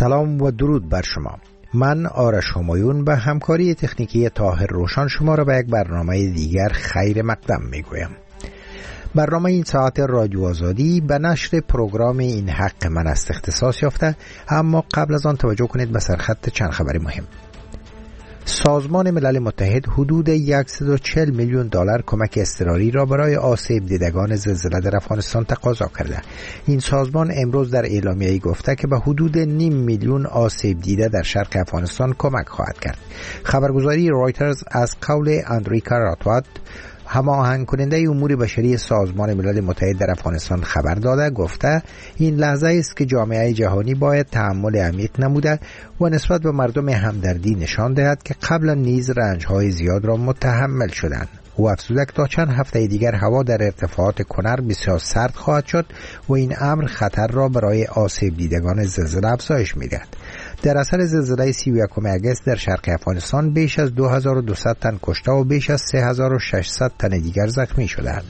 سلام و درود بر شما. من آرش همایون به همکاری تکنیکی طاهر روشن شما را به یک برنامه دیگر خیر مقدم می گویم. برنامه این ساعت رادیو آزادی به نشر پروگرام این حق من است اختصاص یافته، اما قبل از آن توجه کنید به سرخط چند خبر مهم. سازمان ملل متحد حدود 140 میلیون دلار کمک اضطراری را برای آسیب دیدگان زلزله در افغانستان تقاضا کرده. این سازمان امروز در اعلامیه‌ای گفته که به حدود 5 میلیون آسیب دیده در شرق افغانستان کمک خواهد کرد. خبرگزاری رایترز از قول اندریکا راتوات، هماهنگ کننده امور بشری سازمان ملل متحد در افغانستان خبر داده، گفته این لحظه است که جامعه جهانی باید تأمل عمیق نموده و نسبت به مردم همدردی نشان دهد که قبلا نیز رنج‌های زیاد را متحمل شدند. او افزوده که تا چند هفته دیگر هوا در ارتفاعات کنر بسیار سرد خواهد شد و این امر خطر را برای آسیب دیدگان زلزله افزایش می‌دهد. در اثر زلزله 31 اگست در شرق افغانستان بیش از 2200 تن کشته و بیش از 3600 تن دیگر زخمی شدند.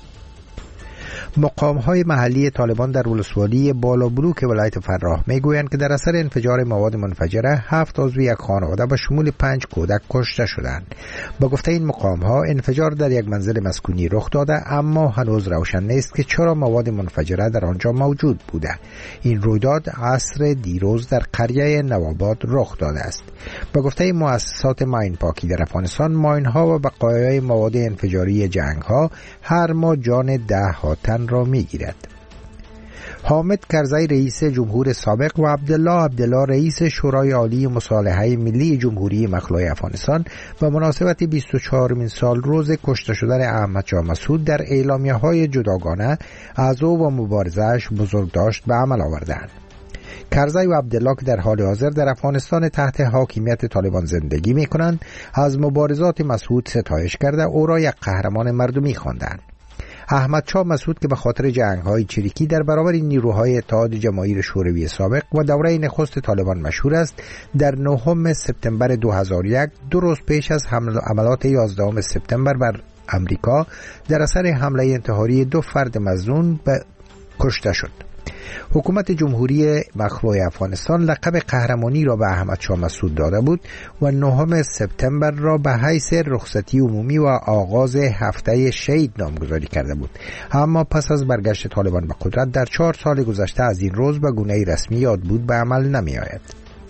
مقام‌های محلی طالبان در ولسوالی بالابلوک ولایت فراه میگویند که در اثر انفجار مواد منفجره 7 عضو یک خانواده به شمول 5 کودک کشته شدند. با گفته این مقام‌ها انفجار در یک منزل مسکونی رخ داده، اما هنوز روشن نیست که چرا مواد منفجره در آنجا موجود بوده. این رویداد عصر دیروز در قریه نوآباد رخ داده است. با گفته مؤسسات ماین پاکی در افغانستان، ماین‌ها و بقایای مواد انفجاری جنگ‌ها هر ماه جان 10 تن را میگیرد. حامد کرزی رئیس جمهور سابق و عبدالله رئیس شورای عالی مصالحه ملی جمهوری مخلوع افغانستان به مناسبت 24مین سال روز کشته شدن احمد شاه مسعود در اعلامیه‌های جداگانه عزو و مبارزه‌اش بزرگداشت به عمل آوردند. کرزی و عبدالله که در حال حاضر در افغانستان تحت حاکمیت طالبان زندگی می‌کنند، از مبارزات مسعود ستایش کرده او را یک قهرمان مردمی خواندند. احمد شاه مسعود که به خاطر جنگ‌های چریکی در برابر نیروهای اتحاد جماهیر شوروی سابق و دوره نخست طالبان مشهور است، در 9 سپتامبر 2001 2 روز پیش از حملات 11 سپتامبر بر امریکا در اثر حمله انتحاری 2 فرد مظنون کشته شد. حکومت جمهوری مخلوع افغانستان لقب قهرمانی را به احمد شاه مسعود داده بود و 9 سپتامبر را به حیث رخصتی عمومی و آغاز هفته شهید نامگذاری کرده بود. اما پس از برگشت طالبان به قدرت در 4 سال گذشته از این روز به گونه رسمی یادبود به عمل نمی آید.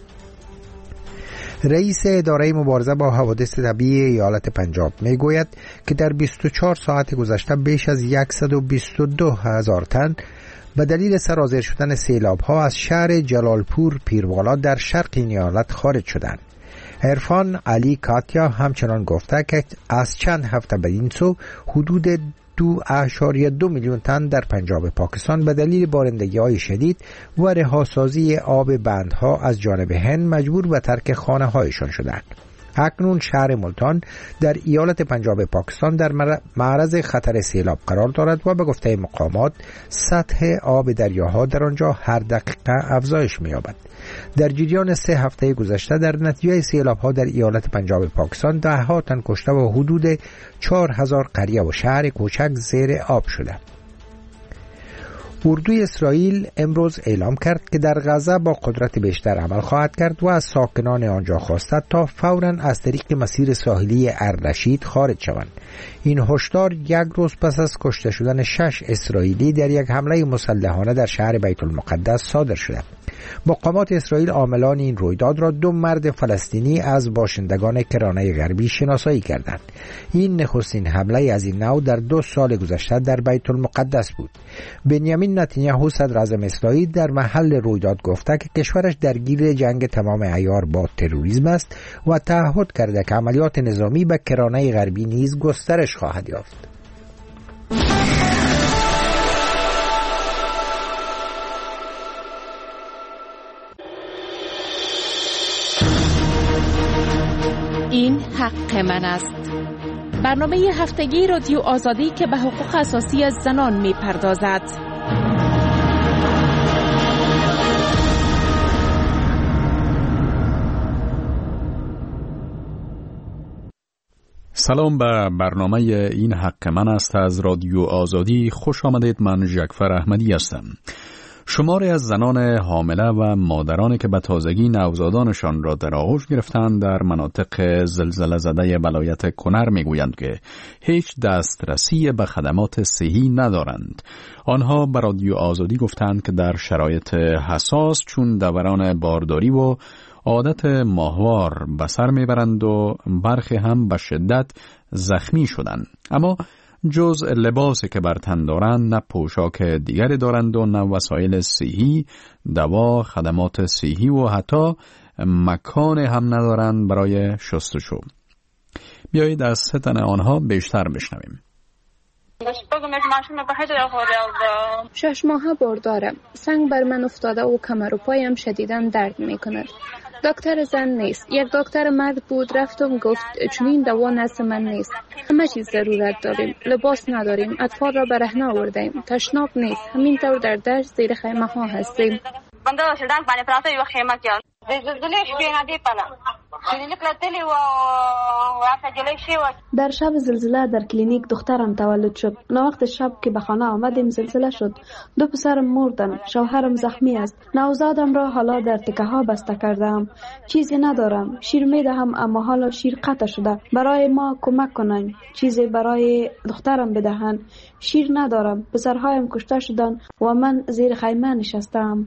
رئیس اداره مبارزه با حوادث طبیعی ایالت پنجاب می گوید که در 24 ساعت گذشته بیش از 122,000 تن به دلیل سرازیر شدن سیلاب‌ها از شهر جلالپور پیروالا در شرق این ایالت خارج شدند. عرفان علی کاتیا همچنان گفته که از چند هفته به این سو حدود 2.2 میلیون تن در پنجاب پاکستان به دلیل بارندگی‌های شدید و رهاسازی آب بندها از جانب هند مجبور به ترک خانه‌هایشان شدند. اکنون شهر ملتان در ایالت پنجاب پاکستان در معرض خطر سیلاب قرار دارد و به گفته مقامات سطح آب دریاها در آنجا هر دقیقه افزایش می‌یابد. در جریان 3 هفته گذشته در نتیجه سیلاب‌ها در ایالت پنجاب پاکستان 10 تن کشته و حدود 4000 قریه و شهر کوچک زیر آب شده. اردوی اسرائیل امروز اعلام کرد که در غزه با قدرت بیشتر عمل خواهد کرد و از ساکنان آنجا خواسته تا فوراً از طریق مسیر ساحلی اردشیر خارج شوند. این هشدار یک روز پس از کشته شدن 6 اسرائیلی در یک حمله مسلحانه در شهر بیت المقدس صادر شده. مقامات اسرائیل عاملان این رویداد را 2 مرد فلسطینی از باشندگان کرانه غربی شناسایی کردند. این نخستین حمله از این نوع در 2 سال گذشته در بیت المقدس بود. بنیامین نتانیاهو صدر اعظم اسرائیل در محل رویداد گفته که کشورش درگیر جنگ تمام عیار با تروریسم است و تعهد کرده که عملیات نظامی به کرانه غربی نیز گسترش خواهد یافت. این حق من است. برنامه هفتگی رادیو آزادی که به حقوق اساسی زنان می پردازد. سلام به برنامه این حق من است از رادیو آزادی. خوش آمدید. من جعفر احمدی هستم. شماری از زنان حامله و مادرانی که به تازگی نوزادانشان را در آغوش گرفتند در مناطق زلزله زده ولایت کنر میگویند که هیچ دسترسی به خدمات صحی ندارند. آنها به رادیو آزادی گفتند که در شرایط حساس چون دوران بارداری و عادت ماهوار به سر میبرند و برخی هم به شدت زخمی شدند. اما جز لباسی که بر تن دارند نه پوشاک دیگری دارند و نه وسایل صحی، دوا، خدمات صحی و حتی مکان هم ندارند برای شستشو. بیایید از 3 تن آنها بیشتر بشنویم. 6 ماه باردارم. سنگ بر من افتاده و کمر و پایم شدیداً درد میکند. دکتر زن نیست. یک دکتر مرد بود، رفتم گفت چنین دوا نزد من نیست. همه چیز ضرورت داریم. لباس نداریم. اطفال را برهنه آوردیم. تشناب نیست. همینطور در دشت زیر خیمه ها هستیم. در شب زلزله در کلینیک دخترم تولد شد. وقت شب که به خانه آمدیم زلزله شد. 2 پسرم مردن. شوهرم زخمی است. نوزادم را حالا در تکه ها بسته کردم. چیزی ندارم. شیر میدهم اما حالا شیر قطع شده. برای ما کمک کنن. چیزی برای دخترم بدهن. شیر ندارم. پسرهایم کشته شدن و من زیر خیمه نشستم.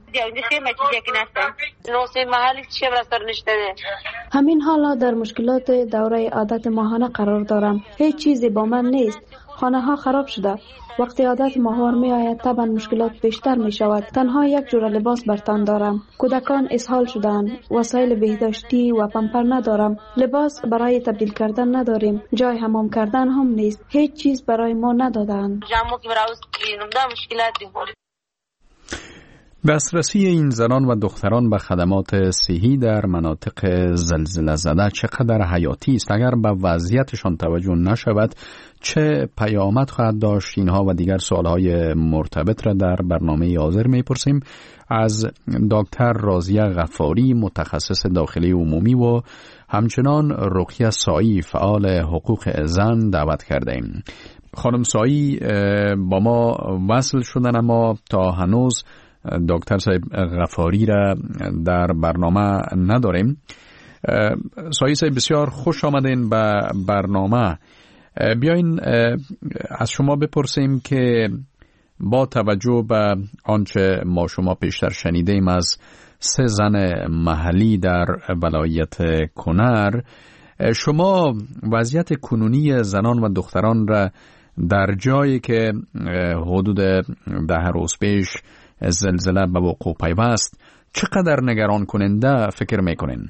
همین حالا در مشکلات دوره عادت ماهانه قرار دارم. هیچ چیزی با من نیست. خانه ها خراب شده. وقتی عادت ماهوار می آید طبعا مشکلات بیشتر می شود. تنها یک جور لباس بر تن دارم. کودکان اسهال شدند. وسایل بهداشتی و پمپر ندارم. لباس برای تبدیل کردن نداریم. جای حمام کردن هم نیست. هیچ چیز برای ما ندادند. دسترسی این زنان و دختران به خدمات صحی در مناطق زلزله زده چقدر حیاتی است. اگر به وضعیتشان توجه نشود چه پیامد خواهد داشت؟ اینها و دیگر سوالهای مرتبط را در برنامه حاضر میپرسیم از دکتر راضیه غفاری، متخصص داخلی عمومی و همچنان رقیه سایی، فعال حقوق زن دعوت کرده ایم. خانم سایی با ما وصل شدن اما تا هنوز دکتر صاحب غفاری را در برنامه نداریم. سایی صاحب بسیار خوش آمدین به برنامه. بیاین از شما بپرسیم که با توجه به آنچه ما شما پیشتر شنیدیم از 3 زن محلی در ولایت کنر، شما وضعیت کنونی زنان و دختران را در جایی که حدود 10 روز پیش زلزله به وقوع پیوست چقدر نگران کننده فکر میکنین؟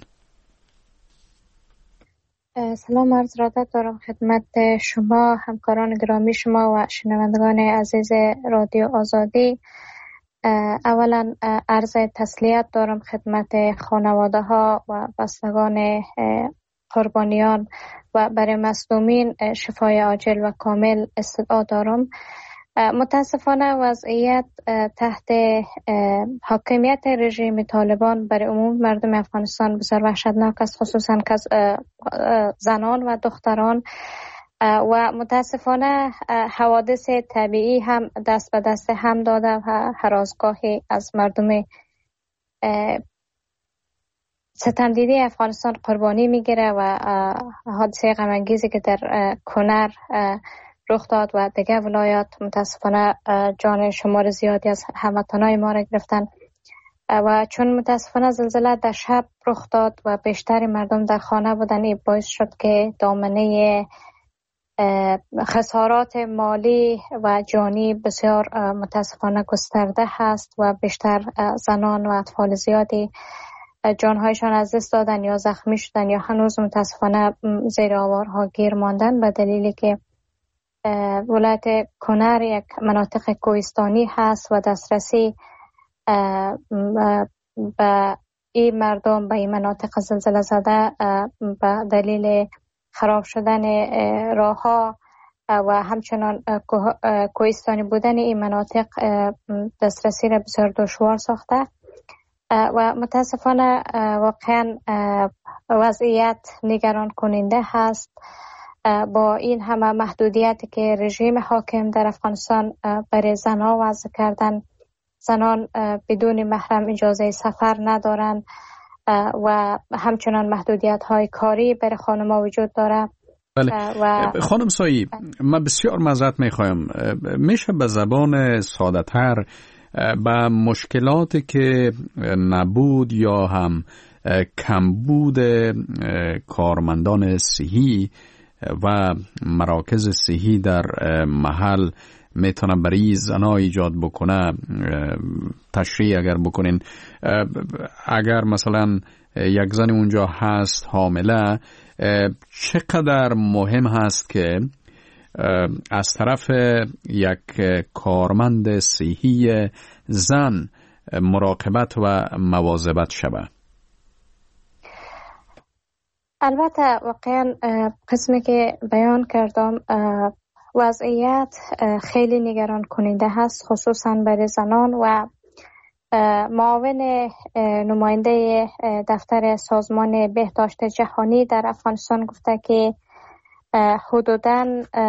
سلام عرض ارادت دارم خدمت شما، همکاران گرامی شما و شنوندگان عزیز رادیو آزادی. اولا عرض تسلیت دارم خدمت خانواده ها و بستگان قربانیان و برای مظلومین شفای عاجل و کامل استدعا دارم. متاسفانه وضعیت تحت حاکمیت رژیم طالبان برای عموم مردم افغانستان بسیار وحشتناک است، خصوصا زنان و دختران و متاسفانه حوادث طبیعی هم دست به دست هم داده و هراسگاهی از مردم ستمدیده افغانستان قربانی میگیره و حادثه غم انگیزی که در کنر رخ داد و دیگه ولایات متاسفانه جان شمار زیادی از هموطنای ما را گرفتن و چون متاسفانه زلزله در شب رخ داد و بیشتر مردم در خانه بودن، این باعث شد که دامنه خسارات مالی و جانی بسیار متاسفانه گسترده هست و بیشتر زنان و اطفال زیادی جانهایشان از دست دادن یا زخمی شدن یا هنوز متاسفانه زیر آوارها گیر ماندن به دلیلی که ولایت کنر یک مناطق کوهستانی هست و دسترسی به این مردم به این مناطق زلزله زده به دلیل خراب شدن راه‌ها و همچنان کوهستانی بودن این مناطق دسترسی را بسیار دشوار ساخته و متاسفانه واقعا وضعیت نگران کننده هست. با این همه محدودیتی که رژیم حاکم در افغانستان برای زنها وضع کردن، زنان بدون محرم اجازه سفر ندارند و همچنان محدودیت های کاری برای خانم‌ها وجود داره. بله. خانم سایی، من بسیار معذرت میخوایم، میشه به زبان ساده تر با مشکلاتی که نبود یا هم کمبود کارمندان صحی و مراکز صحی در محل میتونه برای زنها ایجاد بکنه تشریح اگر بکنین؟ اگر مثلا یک زن اونجا هست حامله، چقدر مهم هست که از طرف یک کارمند صحی زن مراقبت و مواظبت شود؟ البته واقعا قسمی که بیان کردم وضعیت خیلی نگران کننده هست، خصوصا برای زنان. و معاون نماینده دفتر سازمان بهداشت جهانی در افغانستان گفته که حدوداً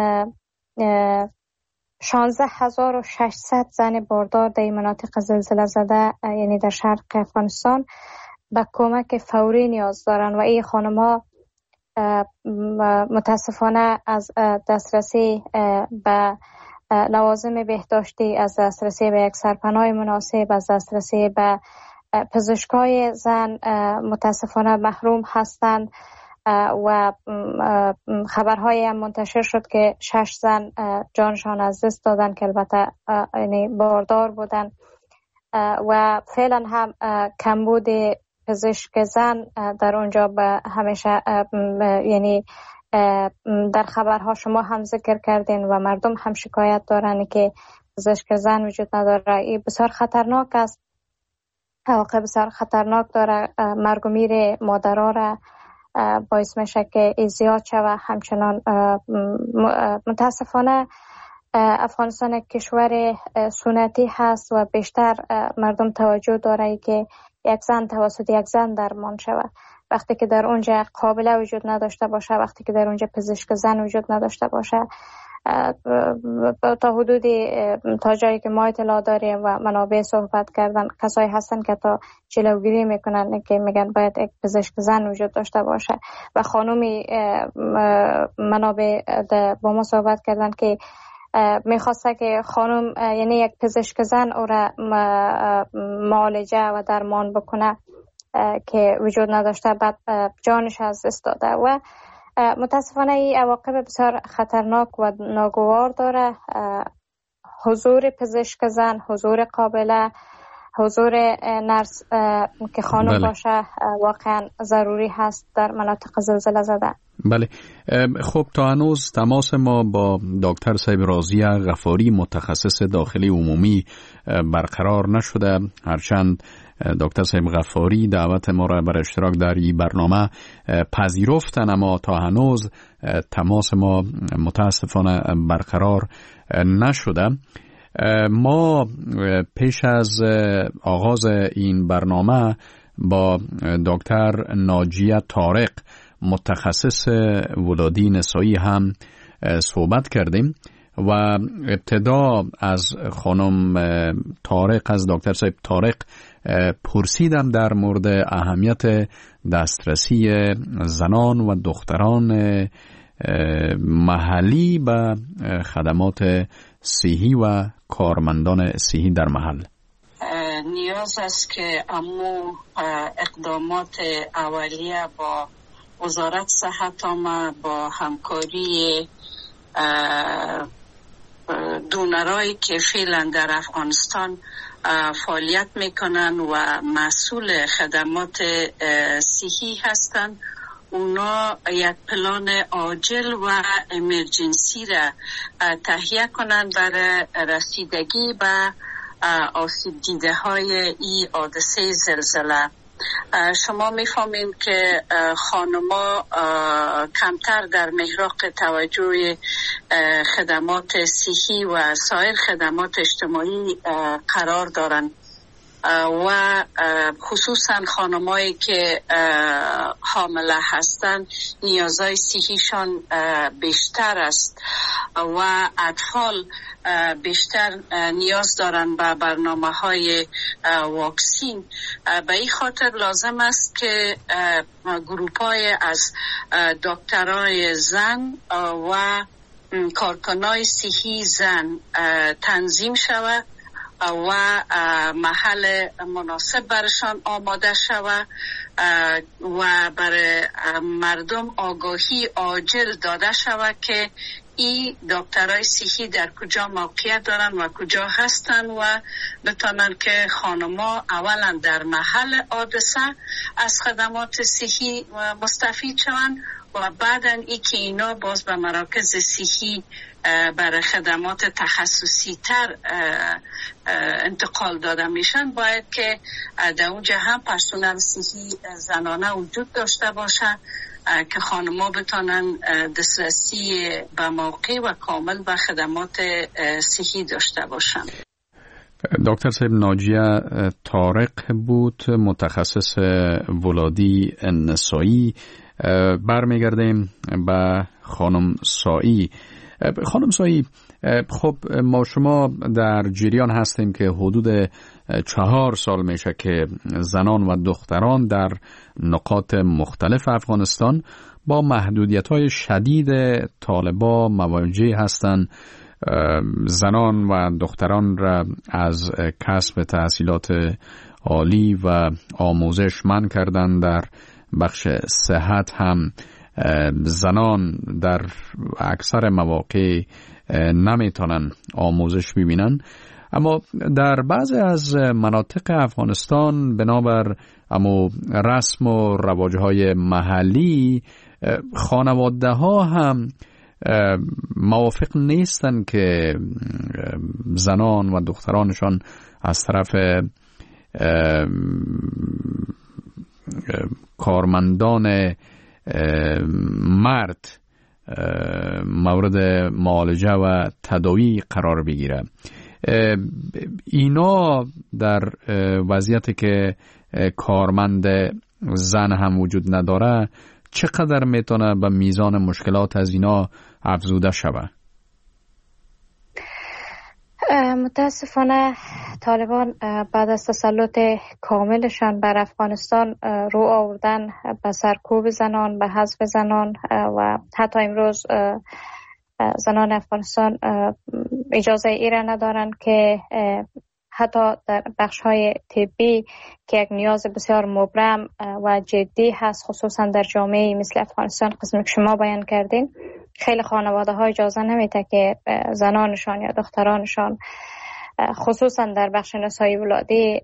16,600 زن باردار در مناطق زلزله زده یعنی در شرق افغانستان به کمک فوری نیاز دارن و این خانم‌ها متاسفانه از دسترسی به لوازم بهداشتی، از دسترسی به یک سرپناه مناسب، از دسترسی به پزشکای زن متاسفانه محروم هستند. و خبرهایی هم منتشر شد که 6 زن جانشان از دست دادن که البته یعنی باردار بودن و فعلا هم کمبود پزشک زن در اونجا به همیشه یعنی در خبرها شما هم ذکر کردین و مردم هم شکایت دارن که پزشک زن وجود نداره. این بسیار خطرناک است، واقعا بسیار خطرناک داره، مرگ و میر مادرها را باعث میشه که زیاد شود. همچنان متاسفانه افغانستان یک کشور سنتی هست و بیشتر مردم توجه داره که یک زن توسط یک زن درمان شود. وقتی که در اونجا قابله وجود نداشته باشه، وقتی که در اونجا پزشک زن وجود نداشته باشه، تا حدودی تا جایی که ما اطلاع داریم و منابع صحبت کردن، کسایی هستن که تا جلوگیری میکنن که میگن باید یک پزشک زن وجود داشته باشه. و خانومی منابع با ما صحبت کردن که میخواسته که خانم یعنی یک پزشک زن او را معالجه و درمان بکنه که وجود نداشته، بعد جانش از دست داده. و متاسفانه این عواقب بسیار خطرناک و ناگوار داره. حضور پزشک زن، حضور قابله، حضور نرس که خانم باشه واقعا ضروری هست در مناطق زلزله زده. بله. خب تا هنوز تماس ما با دکتر صاحب راضیه غفاری متخصص داخلی عمومی برقرار نشده، هرچند دکتر صاحب غفاری دعوت ما را بر اشتراک در این برنامه پذیرفتن، اما تا هنوز تماس ما متاسفانه برقرار نشده. ما پیش از آغاز این برنامه با دکتر ناجیه طارق متخصص ولادی نسایی هم صحبت کردیم و ابتدا از خانم طارق، از دکتر صاحب طارق پرسیدم در مورد اهمیت دسترسی زنان و دختران محلی به خدمات صحی و کارمندان صحی در محل. نیاز است که امو اقدامات اولیه با وزارت صحت با همکاری دونرایی که فعلا در افغانستان فعالیت میکنن و مسئول خدمات صحی هستند، اونا یک پلان عاجل و امرجنسی را تهیه کنند برای رسیدگی به آسیب دیده های این حادثه زلزله. شما میفهمین که خانما کمتر در محراق توجه خدمات صحی و سایر خدمات اجتماعی قرار دارند و خصوصا خانمایی که حامله هستند نیازهای صحیشان بیشتر است و اطفال بیشتر نیاز دارن به برنامه‌های واکسین. به این خاطر لازم است که گروپ‌های از دکترای زن و کارکنای صحی زن تنظیم شود و محل مناسب برشان آماده شود و برای مردم آگاهی عاجل داده شود که این دکترای صحی در کجا موقعیت دارن و کجا هستن و بتونن که خانما اولا در محل حادثه از خدمات صحی مستفید شوند و بعداً ای که اینا باز به مراکز صحی برای خدمات تخصصی تر انتقال داده میشن. باید که در اونجا هم پرسنل صحی زنانه وجود داشته باشه که خانما بتونن دسترسی به موقع و کامل به خدمات صحی داشته باشن. دکتر صاحب، ناجیه طارق بود، متخصص ولادی نسایی. برمیگردیم به خانم سایی. خانم سایی، خب ما شما در جریان هستیم که حدود 4 سال میشه که زنان و دختران در نقاط مختلف افغانستان با محدودیت‌های شدید طالبان مواجه هستند. زنان و دختران را از کسب تحصیلات عالی و آموزش منع کردند. در بخش صحت هم زنان در اکثر مواقع نمیتونن آموزش ببینن. اما در بعضی از مناطق افغانستان بنابر رسم و رواجهای محلی خانواده ها هم موافق نیستن که زنان و دخترانشان از طرف کارمندان مرد مورد معالجه و تداوی قرار بگیره. اینا در وضعیتی که کارمند زن هم وجود نداره چقدر میتونه به میزان مشکلات از اینا افزوده شود؟ متاسفانه طالبان بعد از تسلط کاملشان بر افغانستان رو آوردن به سرکوب زنان، به حذف زنان و حتی امروز زنان افغانستان اجازه ای را ندارند که حتی در بخش‌های طبی که یک نیاز بسیار مبرم و جدی هست، خصوصا در جامعه مثل افغانستان، قسمی که شما بیان کردین، خیلی خانواده ها اجازه نمیده که زنانشان یا دخترانشان خصوصا در بخش نسایی ولادی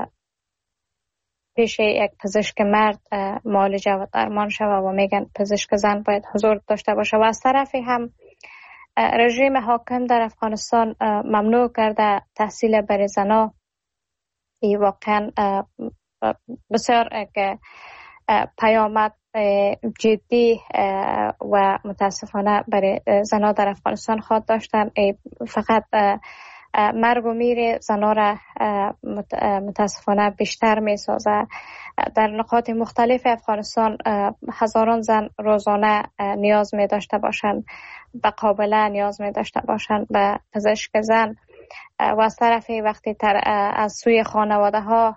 پیش یک پزشک مرد معالجه و درمان شود و میگن پزشک زن باید حضور داشته باشه. و از طرفی هم رژیم حاکم در افغانستان ممنوع کرده تحصیل برای زنها. این واقعا بسیار پیامد جدی و متاسفانه برای زنها در افغانستان خواهد داشتن. فقط مرگ و میر زنها را متاسفانه بیشتر می سازه. در نقاط مختلف افغانستان هزاران زن روزانه نیاز می داشته باشند به قابله، نیاز می داشته باشند به پزشک زن. و از طرفی وقتی از سوی خانواده ها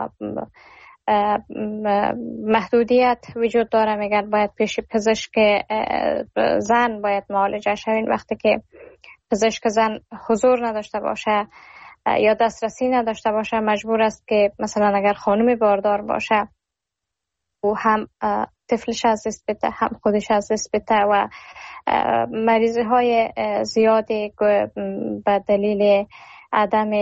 محدودیت وجود داره، میگن باید پیش پزشک زن باید معالجه شوین، وقتی که پزشک زن حضور نداشته باشه یا دسترسی نداشته باشه، مجبور است که مثلا اگر خانم باردار باشه او هم طفلش از دست بده، هم خودش از دست بده و مریضی های زیادی به دلیل عدم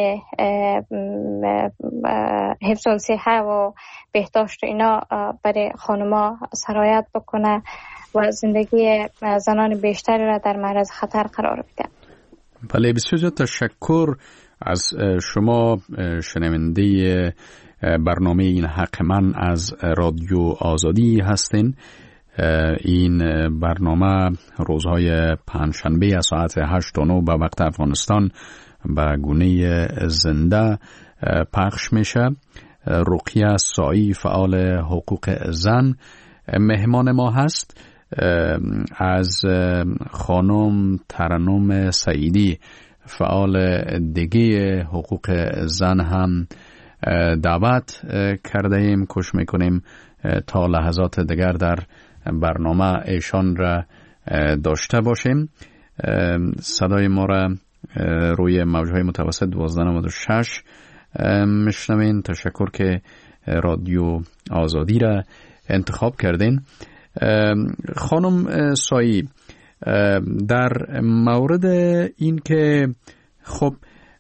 حفظ الصحه و بهداشت اینا برای خانما سرایت بکنه و زندگی زنان بیشتری را در معرض خطر قرار بده. بله، بسیار تشکر از شما شنونده برنامه این حق من از رادیو آزادی هستین. این برنامه روزهای پنجشنبه از ساعت 8 تا 9 به وقت افغانستان به گونه زنده پخش میشه. رقیه سایی، فعال حقوق زن، مهمان ما هست. از خانم ترنم سعیدی، فعال دیگه حقوق زن هم دعوت کرده ایم. کوشش میکنیم تا لحظات دیگر در برنامه ایشان را داشته باشیم. صدای ما را روی موجهای متوسط 1296 میشنوین. تشکر که رادیو آزادی را انتخاب کردین. خانم سایی، در مورد این که خب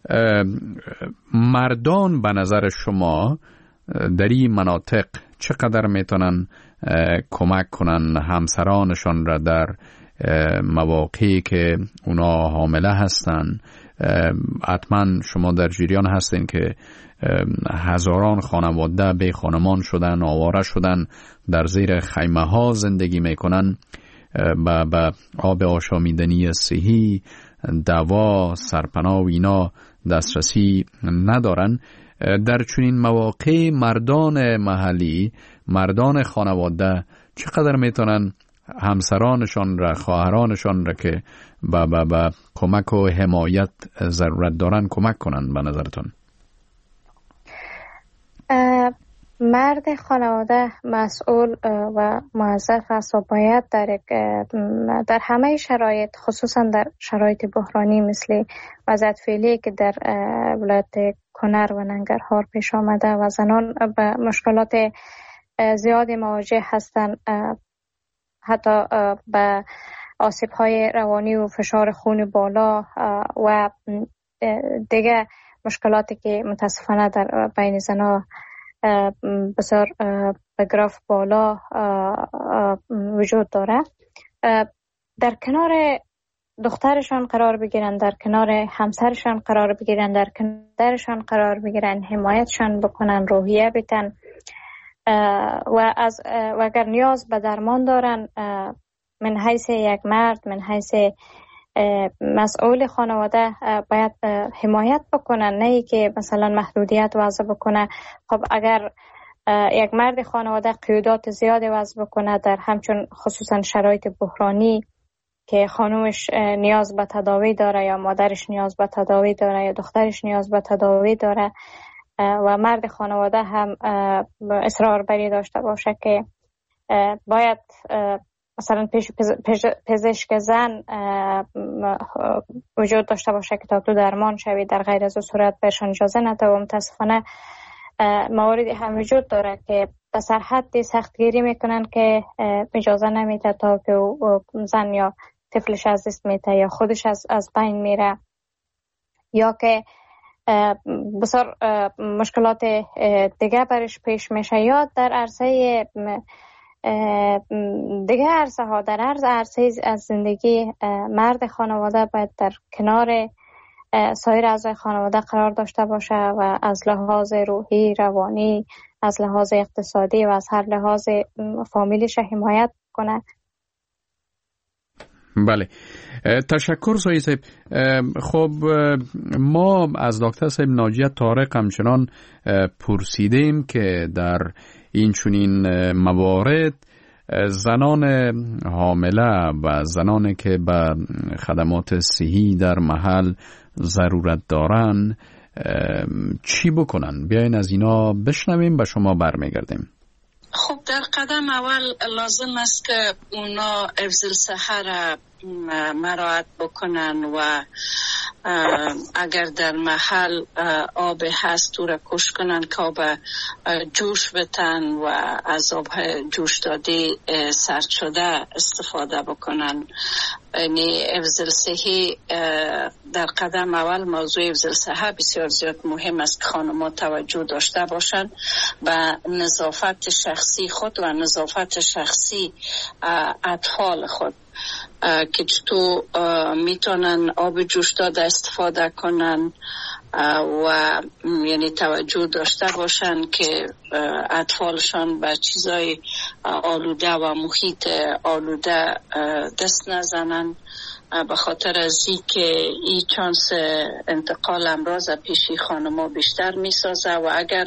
مردان به نظر شما در این مناطق چقدر میتونن کمک کنن همسرانشان را در مواقعی که اونا حامله هستن؟ حتما شما در جریان هستین که هزاران خانواده بی خانمان شدن، آواره شدن، در زیر خیمه ها زندگی میکنن، با آب آشامیدنی صحی، دوا، سرپناه و اینا دسترسی ندارن. در چنین مواقع مردان محلی، مردان خانواده چقدر میتونن همسرانشان را، خواهرانشان را که با کمک و حمایت ضرورت دارن کمک کنن به نظرتون؟ مرد خانواده مسئول و موظف است و باید در همه شرایط، خصوصا در شرایط بحرانی مثل وضعیت فعلی که در ولایت کنر و ننگرهار پیش آمده و زنان به مشکلات زیادی مواجه هستند، حتی به آسیب‌های روانی و فشار خون بالا و دیگه مشکلاتی که متاسفانه در بین زنان بسیار به گراف بالا وجود داره، در کنار دخترشان قرار بگیرن، در کنار همسرشان قرار بگیرن، در کنارشان قرار بگیرن، حمایتشان بکنن، روحیه بدن و اگر نیاز به درمان دارن من حیث یک مرد، من حیث مسئول خانواده باید حمایت بکنن، نه ای که مثلا محدودیت وضع بکنه. خب اگر یک مرد خانواده قیودات زیادی وضع بکنه در همچون خصوصا شرایط بحرانی که خانومش نیاز به تداوی داره یا مادرش نیاز به تداوی داره یا دخترش نیاز به تداوی داره و مرد خانواده هم اصرار بری داشته باشه که باید مثلا پزشک زن وجود داشته باشه که تا تو درمان شوی، در غیر از صورت برشان اجازه نده و متاسفانه مواردی هم وجود داره که به سرحد سختگیری میکنن که اجازه نمیده تا که زن یا طفلش از دست میده یا خودش از بین میره، یا که بسیار مشکلات دیگه برش پیش میشه، یا در عرصه دیگه عرصه ها، در عرصه از زندگی مرد خانواده باید در کنار سایر اعضای خانواده قرار داشته باشه و از لحاظ روحی، روانی، از لحاظ اقتصادی و از هر لحاظ فامیلش حمایت کنه. بله، تشکر سایه صاحب. خب ما از دکتر صاحب ناجیه طارق همچنان پرسیدیم که در این چنین موارد زنان حامله و زنانی که به خدمات صحی در محل ضرورت دارن چی بکنن؟ بیاین از اینا بشنویم، به شما برمیگردیم. خب در قدم اول لازم است که اونا حفظ الصحه را مراعات بکنن و اگر در محل آب هست او را کش کنن که آب جوش بتن و از آب جوش داده سرد شده استفاده بکنن. یعنی حفظ الصحه در قدم اول، موضوع حفظ الصحه بسیار زیاد مهم است که خانم‌ها توجه داشته باشند به نظافت شخصی خود و نظافت شخصی اطفال خود، که تو میتونن آب جوش داده استفاده کنن و یعنی توجه داشته باشن که اطفالشان به چیزای آلوده و محیط آلوده دست نزنن، به خاطر از این که این چانس انتقال امراض پیشی خانم‌ها بیشتر میسازه و اگر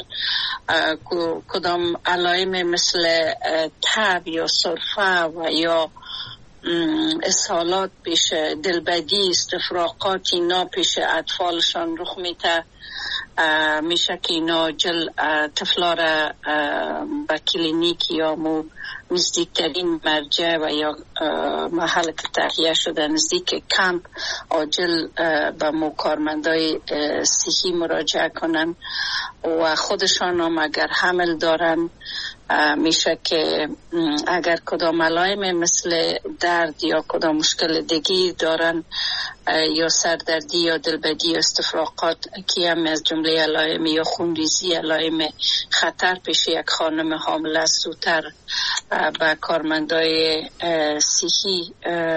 کدام علائم مثل تب یا سرفه و یا اسهالات پیش دلبدی، استفراقات اینا پیش اطفالشان رخ میده، میشه که اینا طفلا را به کلینیک یا نزدیکترین مرجع و یا محل که تهیه شده نزدیک کمپ عاجل به کارمندای صحی مراجعه کنن و خودشان هم اگر حمل دارن میشه که اگر کدام علائم مثل درد یا کدام مشکل دیگی دارن یا سردردی یا دلبدی یا استفراقات که هم از جمله علائم یا خونریزی علائم خطر پیش یک خانم حامله زودتر به کارمندای صحی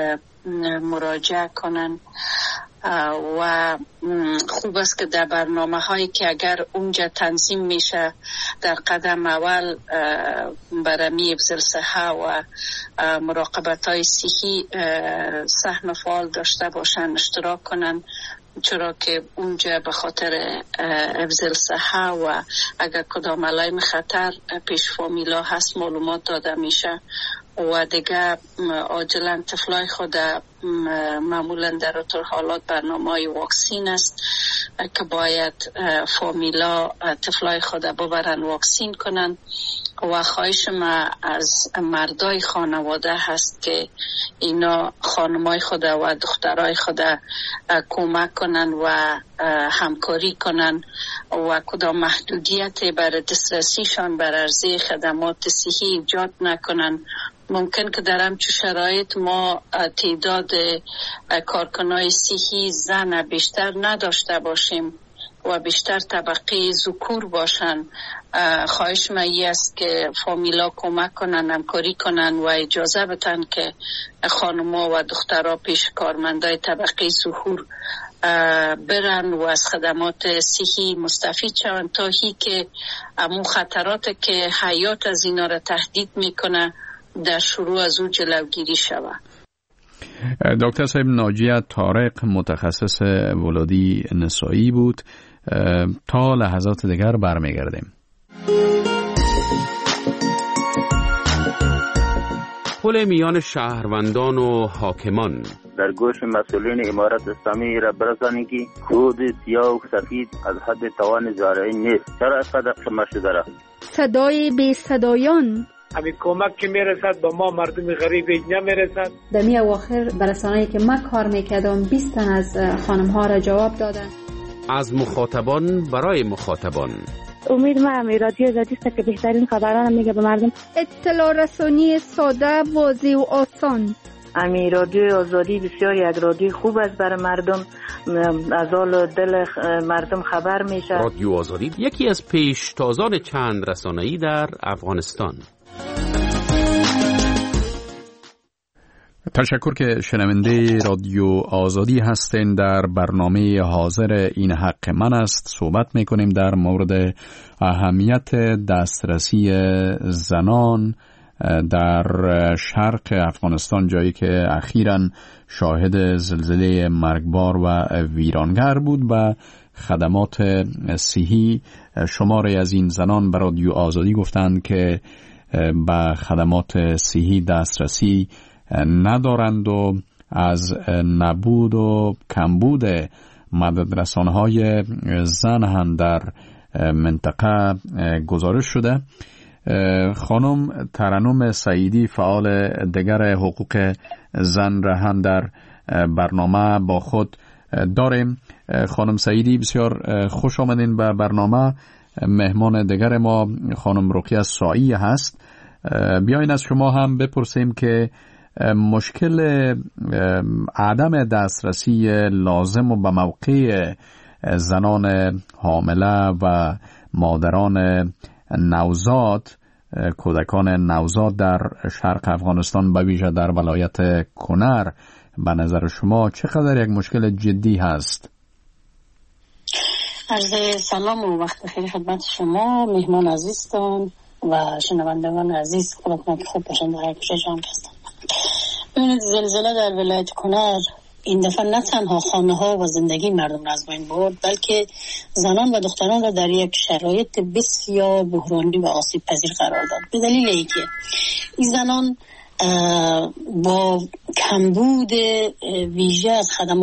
مراجعه کنن. و خوب است که در برنامه هایی که اگر اونجا تنظیم میشه در قدم اول برمی افضل صحه و مراقبت های صحی سهم فعال داشته باشن، اشتراک کنن، چرا که اونجا به خاطر افضل صحه و اگر کدام علائم خطر پیش فامیلا هست معلومات داده میشه و دیگه عاجلا طفلای خود معمولا در طور حالات برنامه واکسین است که باید فامیلا طفلای خود ببرن واکسین کنن و خواهش ما از مردای خانواده هست که اینا خانمای خود و دخترای خود کمک کنن و همکاری کنن و کدام محدودیت برای دسترسیشان بر عرضه خدمات صحی ایجاد نکنن. ممکن که در همچون شرایط ما تعداد کارکنای صحی زن بیشتر نداشته باشیم و بیشتر طبقه ذکور باشن. خواهش من است که فامیلا کمک کنن، همکاری کنن و اجازه بدن که خانم‌ها و دخترها پیش کارمندای طبقه ظهور برن و از خدمات صحی مستفید شوند تا هی که امون خطرات که حیات از اینا را تهدید میکنه در شروع از او جلوگیری شود. دکتر صاحب ناجیه طارق متخصص ولادی نسایی بود. تا لحظات دیگر برمیگردیم. پل میان شهروندان و حاکمان در گوش مسئولین امارت اسلامی را برسانید که خود سیاه و سفید از حد توان زارعی نیست. چرا اینقدر خمه شده را؟ صدای بی صدایان همین کمک که میرسد با ما مردم غریب نمیرسد. در می اواخر برسانه‌ای که من کار میکردم 20 تن از خانم ها را جواب دادن. از مخاطبان برای مخاطبان. امید من رادیو آزادی است که بهترین خبران میگه به مردم. اطلاع رسانی ساده، واضح و آسان. امی رادیو آزادی بسیار یک رادیو خوب است برای مردم، از حال دل مردم خبر میشه. رادیو آزادی یکی از پیشتازان چند رسانه‌ای در افغانستان. تشکر که شنونده رادیو آزادی هستین. در برنامه حاضر این حق من است صحبت میکنیم در مورد اهمیت دسترسی زنان در شرق افغانستان، جایی که اخیراً شاهد زلزله مرگبار و ویرانگر بود و خدمات صحی. شماری از این زنان به رادیو آزادی گفتند که به خدمات صحی دسترسی ندارند و از نبود و کمبود مددرسان‌های زن هم در منطقه گزارش شده. خانم ترنم سعیدی فعال دیگر حقوق زن را هم در برنامه با خود داریم. خانم سعیدی بسیار خوش آمدین به برنامه. مهمان دیگر ما خانم رقیه سایی هست. بیاین از شما هم بپرسیم که مشکل عدم دسترسی لازم و به موقع زنان حامله و مادران نوزاد، کودکان نوزاد در شرق افغانستان به ویژه در ولایت کنر، به نظر شما چقدر یک مشکل جدی هست؟ عرض سلام و وقت خیر خدمت شما مهمان عزیزتان و شنوندگان عزیز. خدا خوب باشن در هر کجا جان هستن. ببینید زلزله در ولایت کنر این دفعه نه تنها خانه ها و زندگی مردم را از بین برد، بلکه زنان و دختران را در یک شرایط بسیار بحرانی و آسیب پذیر قرار داد. به دلیل اینکه این زنان با کمبود ویژه از خدمات